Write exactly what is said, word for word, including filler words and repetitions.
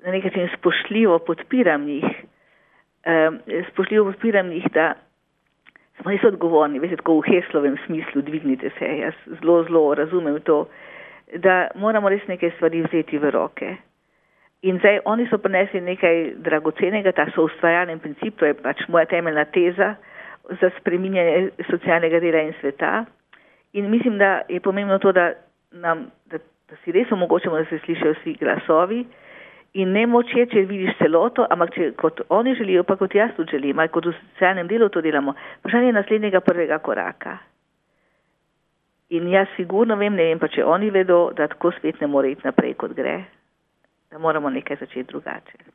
na nek način spoštljivo podpiram njih, um, spoštljivo podpiram njih, da smo res odgovorni, veste, tako v Heslovem smislu, dvignite se, jaz zelo, zelo razumem to, da moramo res nekaj stvari vzeti v roke. In zdaj, oni so prinesli nekaj dragocenega, ta so ustvarjalni princip, to je pač moja temeljna teza za spreminjanje socialnega dela in sveta. In mislim, da je pomembno to, da, nam, da, da si res omogočamo, da se slišajo vsi glasovi in ne moče, če vidiš celoto, ampak če kot oni želijo, pa kot jaz tudi želim, ali kot v socialnem delu to delamo, vprašanje naslednjega prvega koraka. In jaz sigurno vem, ne vem pa, če oni vedo, da tako svet ne more iti naprej, kot gre, da moramo nekaj začeti drugače.